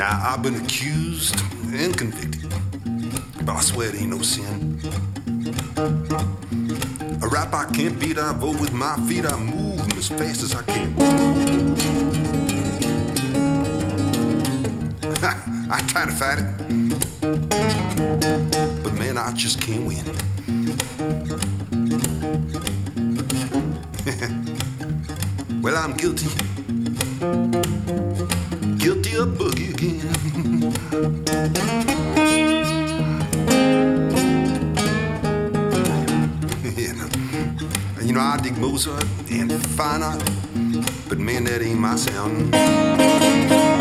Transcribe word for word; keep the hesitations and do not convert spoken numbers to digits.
Now, I've been accused and convicted, but I swear it ain't no sin. A rap I can't beat, I vote with my feet, I move them as fast as I can. I try to fight it, but man, I just can't win. Well, I'm guilty, guilty of boogie again. You know, I dig Mozart and fine art, but man, that ain't my sound.